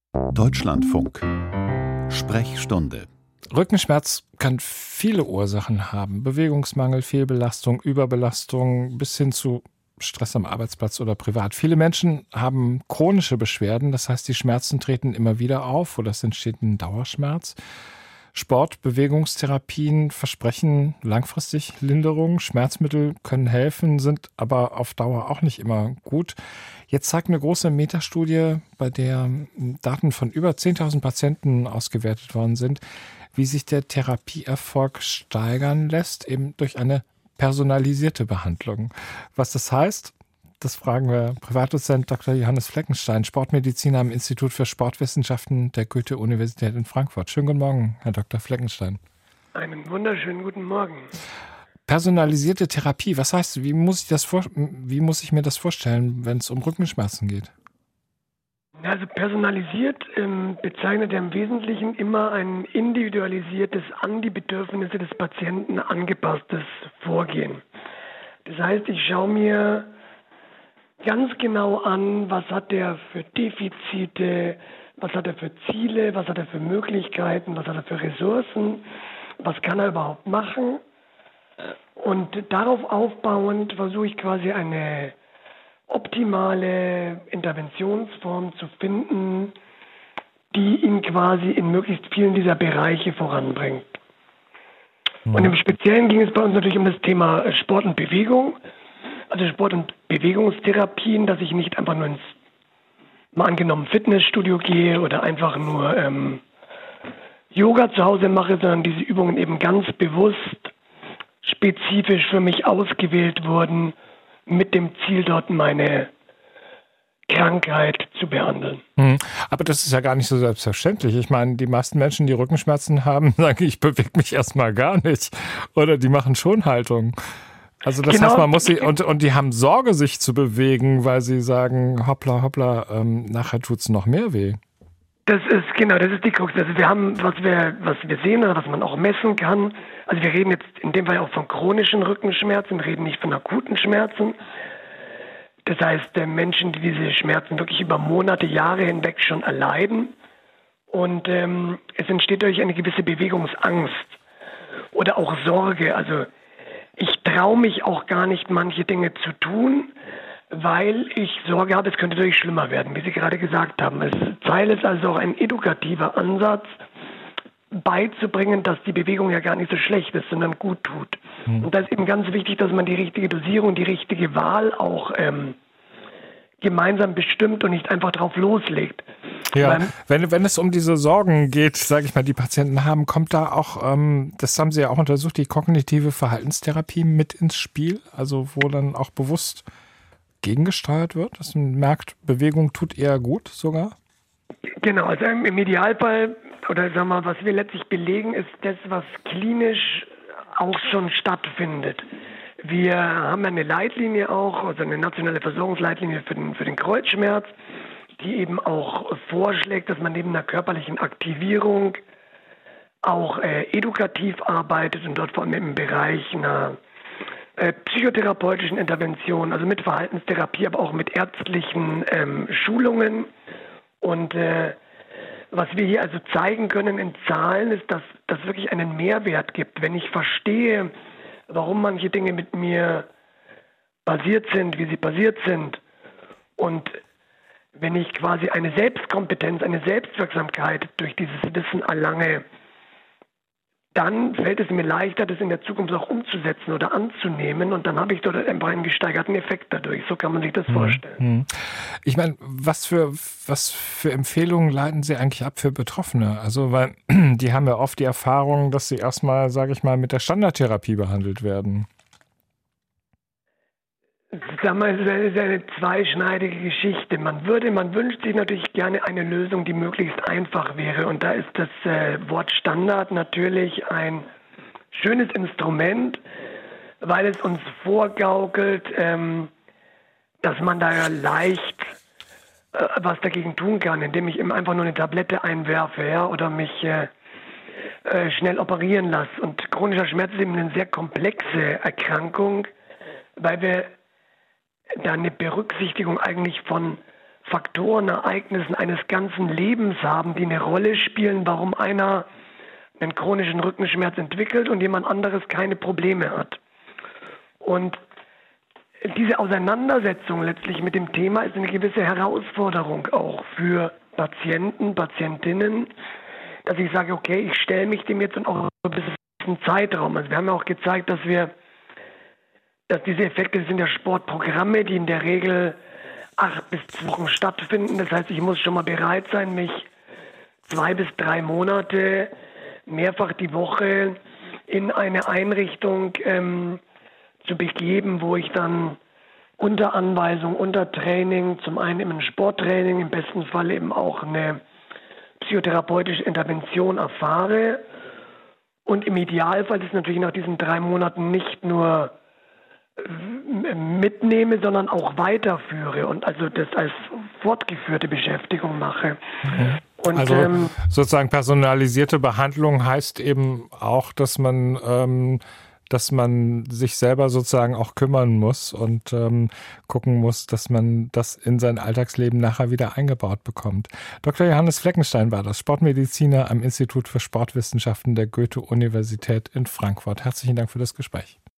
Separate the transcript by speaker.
Speaker 1: Deutschlandfunk. Sprechstunde.
Speaker 2: Rückenschmerz kann viele Ursachen haben. Bewegungsmangel, Fehlbelastung, Überbelastung bis hin zu Stress am Arbeitsplatz oder privat. Viele Menschen haben chronische Beschwerden, das heißt, die Schmerzen treten immer wieder auf oder es entsteht ein Dauerschmerz. Sport, Bewegungstherapien versprechen langfristig Linderung. Schmerzmittel können helfen, sind aber auf Dauer auch nicht immer gut. Jetzt zeigt eine große Metastudie, bei der Daten von über 10.000 Patienten ausgewertet worden sind, wie sich der Therapieerfolg steigern lässt, eben durch eine personalisierte Behandlung. Was das heißt, das fragen wir Privatdozent Dr. Johannes Fleckenstein, Sportmediziner am Institut für Sportwissenschaften der Goethe-Universität in Frankfurt. Schönen guten Morgen, Herr Dr. Fleckenstein.
Speaker 3: Einen wunderschönen guten Morgen.
Speaker 2: Personalisierte Therapie, was heißt, wie muss ich mir das vorstellen, wenn es um Rückenschmerzen geht?
Speaker 3: Also personalisiert bezeichnet im Wesentlichen immer ein individualisiertes, an die Bedürfnisse des Patienten angepasstes Vorgehen. Das heißt, ich schaue mir ganz genau an, was hat er für Defizite, was hat er für Ziele, was hat er für Möglichkeiten, was hat er für Ressourcen, was kann er überhaupt machen. Und darauf aufbauend versuche ich quasi eine optimale Interventionsform zu finden, die ihn quasi in möglichst vielen dieser Bereiche voranbringt. Und im Speziellen ging es bei uns natürlich um das Thema Sport und Bewegung, also Sport- und Bewegungstherapien, dass ich nicht einfach nur ins, mal angenommen, Fitnessstudio gehe oder einfach nur Yoga zu Hause mache, sondern diese Übungen eben ganz bewusst, spezifisch für mich ausgewählt wurden, mit dem Ziel, dort meine Krankheit zu behandeln.
Speaker 2: Aber das ist ja gar nicht so selbstverständlich. Ich meine, die meisten Menschen, die Rückenschmerzen haben, sagen, ich bewege mich erstmal gar nicht. Oder die machen Schonhaltung. Also das heißt, man muss sie, und die haben Sorge, sich zu bewegen, weil sie sagen, hoppla, hoppla, nachher tut's noch mehr weh.
Speaker 3: Das ist die Krux. Also wir haben, was wir sehen oder was man auch messen kann, also wir reden jetzt in dem Fall auch von chronischen Rückenschmerzen, wir reden nicht von akuten Schmerzen. Das heißt, Menschen, die diese Schmerzen wirklich über Monate, Jahre hinweg schon erleiden. Und es entsteht durch eine gewisse Bewegungsangst oder auch Sorge. Also ich traue mich auch gar nicht, manche Dinge zu tun, weil ich Sorge habe, es könnte dadurch schlimmer werden, wie Sie gerade gesagt haben. Teil ist also auch ein edukativer Ansatz, beizubringen, dass die Bewegung ja gar nicht so schlecht ist, sondern gut tut. Und da ist eben ganz wichtig, dass man die richtige Dosierung, die richtige Wahl auch gemeinsam bestimmt und nicht einfach drauf loslegt.
Speaker 2: Ja, wenn es um diese Sorgen geht, sage ich mal, die Patienten haben, kommt da auch, das haben Sie ja auch untersucht, die kognitive Verhaltenstherapie mit ins Spiel, also wo dann auch bewusst gegengesteuert wird, dass man merkt, Bewegung tut eher gut sogar?
Speaker 3: Genau, also im Idealfall, oder sagen wir mal, was wir letztlich belegen, ist das, was klinisch auch schon stattfindet. Wir haben eine Leitlinie auch, also eine nationale Versorgungsleitlinie für den Kreuzschmerz, die eben auch vorschlägt, dass man neben einer körperlichen Aktivierung auch edukativ arbeitet und dort vor allem im Bereich einer psychotherapeutischen Intervention, also mit Verhaltenstherapie, aber auch mit ärztlichen Schulungen. Und was wir hier also zeigen können in Zahlen, ist, dass das wirklich einen Mehrwert gibt. Wenn ich verstehe, warum manche Dinge mit mir passiert sind, wie sie passiert sind, und wenn ich quasi eine Selbstkompetenz, eine Selbstwirksamkeit durch dieses Wissen erlange, dann fällt es mir leichter, das in der Zukunft auch umzusetzen oder anzunehmen, und dann habe ich dort einfach einen gesteigerten Effekt dadurch. So kann man sich das vorstellen.
Speaker 2: Ich meine, was für Empfehlungen leiten Sie eigentlich ab für Betroffene? Also, weil die haben ja oft die Erfahrung, dass sie erstmal, sage ich mal, mit der Standardtherapie behandelt werden.
Speaker 3: Sag mal, es ist eine zweischneidige Geschichte. Man wünscht sich natürlich gerne eine Lösung, die möglichst einfach wäre. Und da ist das Wort Standard natürlich ein schönes Instrument, weil es uns vorgaukelt, dass man da leicht was dagegen tun kann, indem ich eben einfach nur eine Tablette einwerfe, ja, oder mich schnell operieren lasse. Und chronischer Schmerz ist eben eine sehr komplexe Erkrankung, weil wir da eine Berücksichtigung eigentlich von Faktoren, Ereignissen eines ganzen Lebens haben, die eine Rolle spielen, warum einer einen chronischen Rückenschmerz entwickelt und jemand anderes keine Probleme hat. Und diese Auseinandersetzung letztlich mit dem Thema ist eine gewisse Herausforderung auch für Patienten, Patientinnen, dass ich sage, okay, ich stelle mich dem jetzt auch ein bisschen Zeitraum. Also wir haben ja auch gezeigt, dass diese Effekte sind ja Sportprogramme, die in der Regel 8 bis 2 Wochen stattfinden. Das heißt, ich muss schon mal bereit sein, mich 2 bis 3 Monate mehrfach die Woche in eine Einrichtung zu begeben, wo ich dann unter Anweisung, unter Training, zum einen eben ein Sporttraining, im besten Fall eben auch eine psychotherapeutische Intervention erfahre und im Idealfall das natürlich nach diesen 3 Monaten nicht nur mitnehme, sondern auch weiterführe und also das als fortgeführte Beschäftigung mache. Und,
Speaker 2: also sozusagen personalisierte Behandlung heißt eben auch, dass man sich selber sozusagen auch kümmern muss und gucken muss, dass man das in sein Alltagsleben nachher wieder eingebaut bekommt. Dr. Johannes Fleckenstein war das, Sportmediziner am Institut für Sportwissenschaften der Goethe-Universität in Frankfurt. Herzlichen Dank für das Gespräch.